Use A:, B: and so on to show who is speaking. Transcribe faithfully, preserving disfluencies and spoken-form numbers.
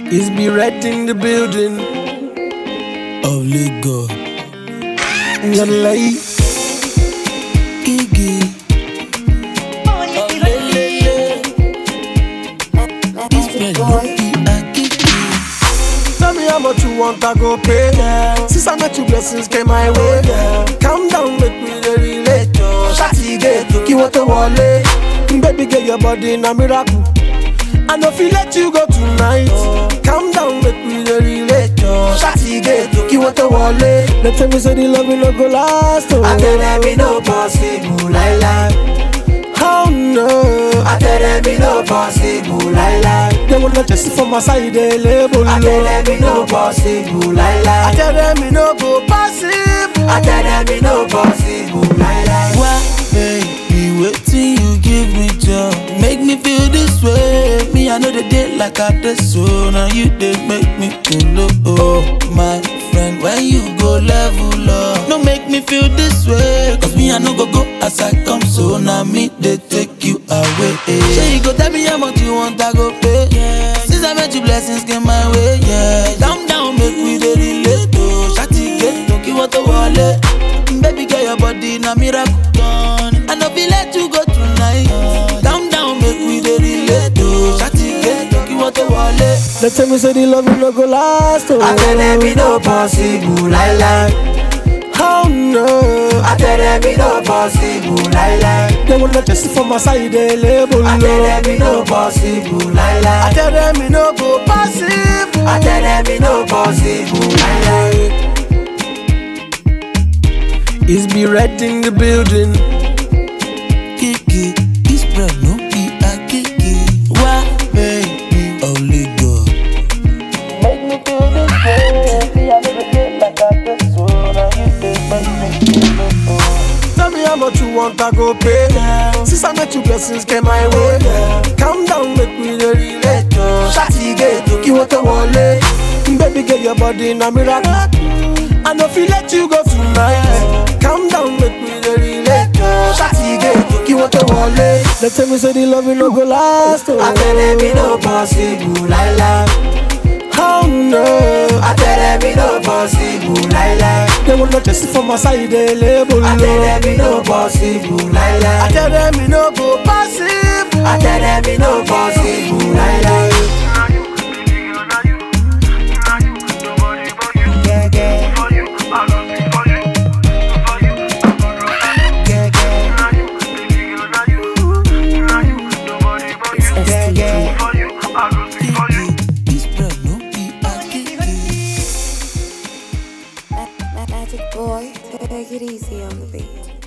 A: Is be right in the building
B: of Lagos.
A: Ngalai
B: Gigi of Lele. This bread no be a Gigi.
A: Tell me how much you want, I go pay. Since I met you, blessings came my way. Calm down, make me the relate. Shati get to kill what the wale. Baby, get your body in a miracle. I know if you let you go tonight. Calm down, make me the relate. Shati get to kill what the wale. They tell me say the love will not go last. Oh. I tell them it no possible, lie lie. Oh no, I tell them it no possible, lie lie. They wanna just for my side, they label. I tell them it no possible, lie lie. I tell them it no go possible. I tell them it no possible, lie lie.
B: Why, baby, wait till you give me joy. Make me feel this way. Me, I know the day like I did so. Now you did make me feel low. Oh, my friend, when you go level up, no make me feel this way. Cause me, I know go go as I come. So now me, they take you away. Say you go tell me how much you want, I go pay. Yeah. Since I met you, blessings came my way. Yeah, down, down, make we the relate. Oh, shati get to give what the wallet. Baby, get your body in a miracle. I know we let you go tonight. Down, down, make we the relate. Oh, shati get to give what the wallet.
A: They tell me say the love will not go last. Oh.
C: I tell them it no possible, lie lie.
A: Oh no,
C: I tell them it no possible, lie lie.
A: they wanna just for my side, they label.
C: I tell them it no possible, lie
A: I
C: lie.
A: tell them it no go possible.
C: I tell them it no possible, lie lie.
A: Is be right in the building.
B: Kiki, this bread no be a Kiki. Why, baby, of Lagos. Make me feel this way. See, I never did like I did so. Now you take my thing.
A: Tell me how much you want, I go pay. Since I met you, blessings came my way. Calm down, make me the relate. Shati get to kill what the wale. Baby, get your body in a miracle. I know if you let you go tonight. Calm down, make me the relate. Shati get to kill what the wale. They tell me say the love will not go last. Oh.
C: I tell them it no possible, lie lie.
A: Oh no,
C: I tell them it no possible, lie lie.
A: they wanna just for my side, they label.
C: I tell them it no possible, lie
A: I
C: lie.
A: tell them it no go possible.
C: I tell them it no possible, lie lie. Yeah, yeah.
D: It's S T G.
B: This bread no be a Kiki.
D: Magic boy, take it easy on the beat.